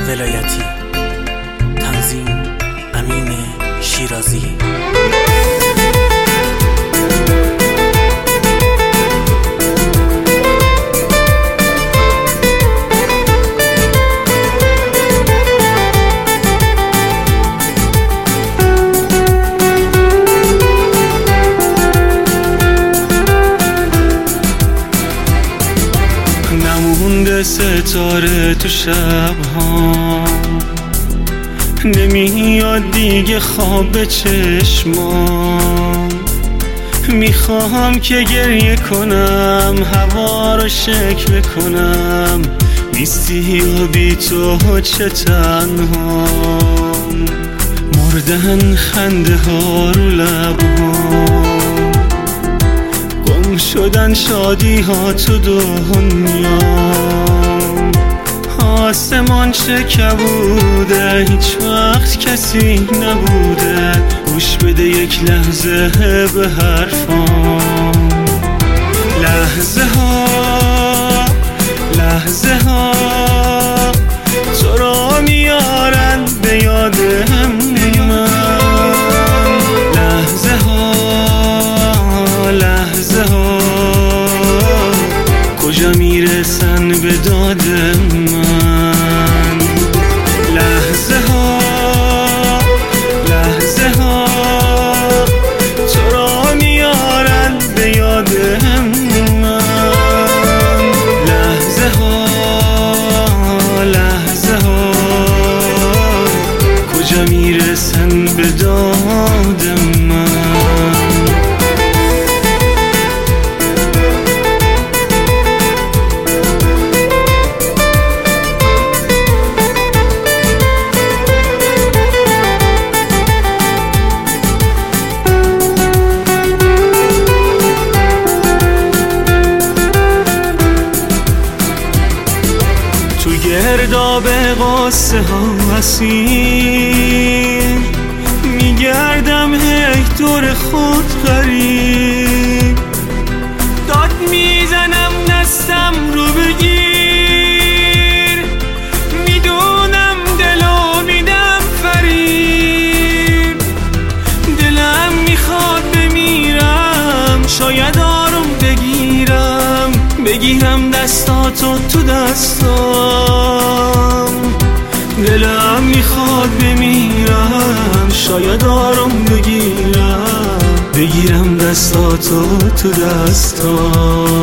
ولایتی. تنظیم امین شیرازی. نمونده ستاره تو شب‌ها، نمیاد دیگه خواب به چشمام. میخوام که گریه کنم، هوا رو شکوه کنم، نیستی و بی تو چه تنهام. مردن خنده ها رو لبام، گم شدن شادی ها تو دنیا. آسمان چه کبوده، هیچ وقت کسی نبوده گوش بده یک لحظه به حرفام. لحظه ها تو رو میارن به یاد من. لحظه ها کجا میرسن به داد من. لحظه ها تو رو میارن به یاد من. لحظه ها کجا میرسن به داد من. گرداب قصه ها اسیر میگردم هی دور خود غریب. داد میزنم دستم رو بگیر، میدونم دلو میدم فریب. دلم میخواد بمیرم، شاید آروم بگیرم دستاتو تو دستام. دلم میخواد بمیرم، شاید آروم بگیرم دستاتو تو دستام.